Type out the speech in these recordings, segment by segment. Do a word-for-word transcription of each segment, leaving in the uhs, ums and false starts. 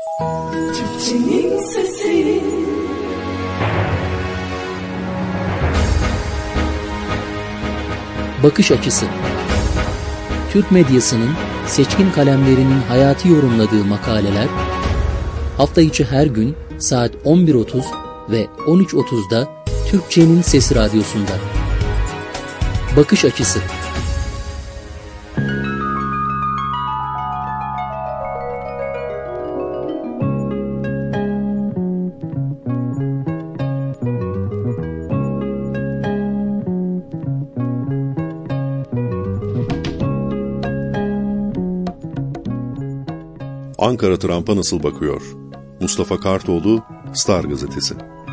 Türkçenin sesi. Bakış açısı. Türk medyasının seçkin kalemlerinin hayatı yorumladığı makaleler, hafta içi her gün saat on bir otuz ve on üç otuzda Türkçenin Sesi Radyosu'nda. Bakış açısı. Ankara Trump'a nasıl bakıyor? Mustafa Kartoğlu, Star Gazetesi.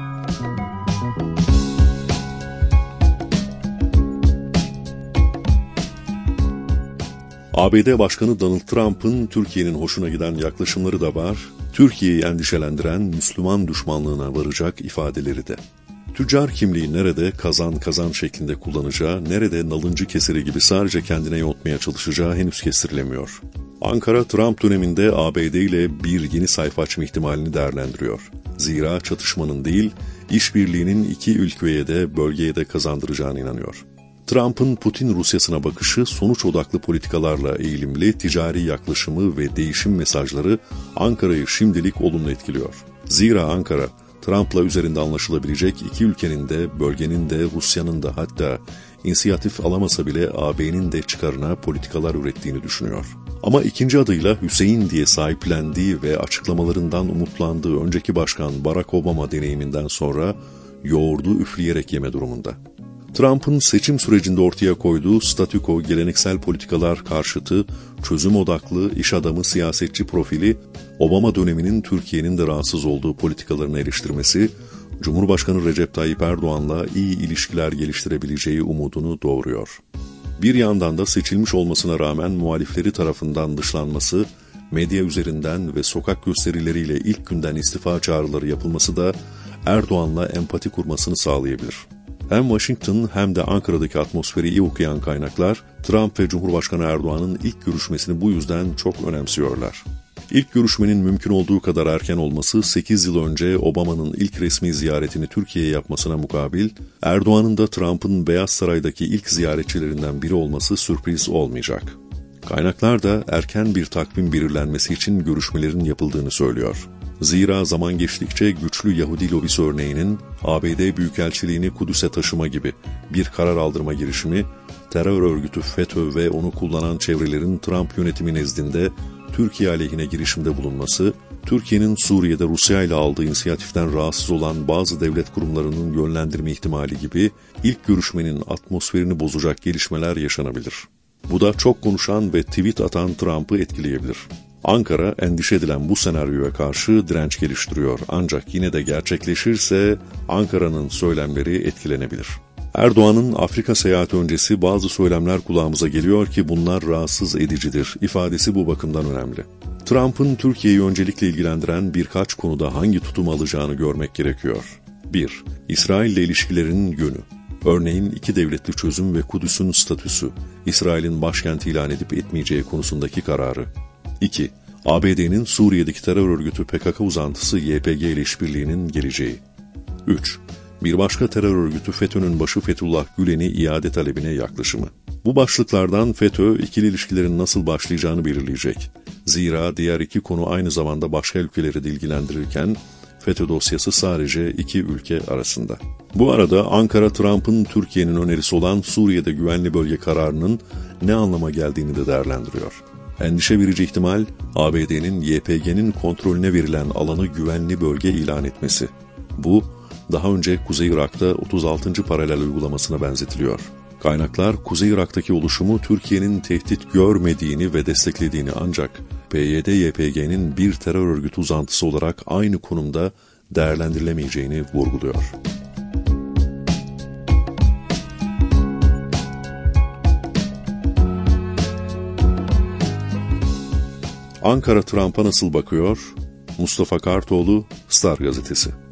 A B D Başkanı Donald Trump'ın Türkiye'nin hoşuna giden yaklaşımları da var, Türkiye'yi endişelendiren Müslüman düşmanlığına varacak ifadeleri de. Tüccar kimliği nerede kazan kazan şeklinde kullanacağı, nerede nalıncı kesiri gibi sadece kendine yontmaya çalışacağı henüz kestirilemiyor. Ankara, Trump döneminde A B D ile bir yeni sayfa açma ihtimalini değerlendiriyor. Zira çatışmanın değil, işbirliğinin iki ülkeye de bölgeye de kazandıracağına inanıyor. Trump'ın Putin Rusyasına bakışı, sonuç odaklı politikalarla eğilimli ticari yaklaşımı ve değişim mesajları Ankara'yı şimdilik olumlu etkiliyor. Zira Ankara, Trump'la üzerinde anlaşılabilecek iki ülkenin de, bölgenin de, Rusya'nın da hatta inisiyatif alamasa bile A B'nin de çıkarına politikalar ürettiğini düşünüyor. Ama ikinci adıyla Hüseyin diye sahiplendiği ve açıklamalarından umutlandığı önceki başkan Barack Obama deneyiminden sonra yoğurdu üfleyerek yeme durumunda. Trump'ın seçim sürecinde ortaya koyduğu statüko, geleneksel politikalar karşıtı, çözüm odaklı, iş adamı, siyasetçi profili, Obama döneminin Türkiye'nin de rahatsız olduğu politikalarını eleştirmesi, Cumhurbaşkanı Recep Tayyip Erdoğan'la iyi ilişkiler geliştirebileceği umudunu doğuruyor. Bir yandan da seçilmiş olmasına rağmen muhalifleri tarafından dışlanması, medya üzerinden ve sokak gösterileriyle ilk günden istifa çağrıları yapılması da Erdoğan'la empati kurmasını sağlayabilir. Hem Washington hem de Ankara'daki atmosferi iyi okuyan kaynaklar, Trump ve Cumhurbaşkanı Erdoğan'ın ilk görüşmesini bu yüzden çok önemsiyorlar. İlk görüşmenin mümkün olduğu kadar erken olması, sekiz yıl önce Obama'nın ilk resmi ziyaretini Türkiye'ye yapmasına mukabil, Erdoğan'ın da Trump'ın Beyaz Saray'daki ilk ziyaretçilerinden biri olması sürpriz olmayacak. Kaynaklar da erken bir takvim belirlenmesi için görüşmelerin yapıldığını söylüyor. Zira zaman geçtikçe güçlü Yahudi lobisi örneğinin A B D Büyükelçiliğini Kudüs'e taşıma gibi bir karar aldırma girişimi, terör örgütü FETÖ ve onu kullanan çevrelerin Trump yönetimi nezdinde Türkiye aleyhine girişimde bulunması, Türkiye'nin Suriye'de Rusya ile aldığı inisiyatiften rahatsız olan bazı devlet kurumlarının yönlendirme ihtimali gibi ilk görüşmenin atmosferini bozacak gelişmeler yaşanabilir. Bu da çok konuşan ve tweet atan Trump'ı etkileyebilir. Ankara, endişe edilen bu senaryoya karşı direnç geliştiriyor. Ancak yine de gerçekleşirse Ankara'nın söylemleri etkilenebilir. Erdoğan'ın Afrika seyahati öncesi bazı söylemler kulağımıza geliyor ki bunlar rahatsız edicidir. İfadesi bu bakımdan önemli. Trump'ın Türkiye'yi öncelikle ilgilendiren birkaç konuda hangi tutum alacağını görmek gerekiyor. bir. İsrail'le ilişkilerin yönü. Örneğin iki devletli çözüm ve Kudüs'ün statüsü, İsrail'in başkenti ilan edip etmeyeceği konusundaki kararı. iki. A B D'nin Suriye'deki terör örgütü P K K uzantısı Y P G ile işbirliğinin geleceği. üç. Bir başka terör örgütü FETÖ'nün başı Fethullah Gülen'i iade talebine yaklaşımı. Bu başlıklardan FETÖ ikili ilişkilerin nasıl başlayacağını belirleyecek. Zira diğer iki konu aynı zamanda başka ülkeleri de ilgilendirirken FETÖ dosyası sadece iki ülke arasında. Bu arada Ankara, Trump'ın Türkiye'nin önerisi olan Suriye'de güvenli bölge kararının ne anlama geldiğini de değerlendiriyor. Endişe verici ihtimal, A B D'nin Y P G'nin kontrolüne verilen alanı güvenli bölge ilan etmesi. Bu, daha önce Kuzey Irak'ta otuz altıncı paralel uygulamasına benzetiliyor. Kaynaklar, Kuzey Irak'taki oluşumu Türkiye'nin tehdit görmediğini ve desteklediğini ancak P Y D Y P G'nin bir terör örgütü uzantısı olarak aynı konumda değerlendirilemeyeceğini vurguluyor. Ankara Trump'a nasıl bakıyor? Mustafa Kartoğlu, Star Gazetesi.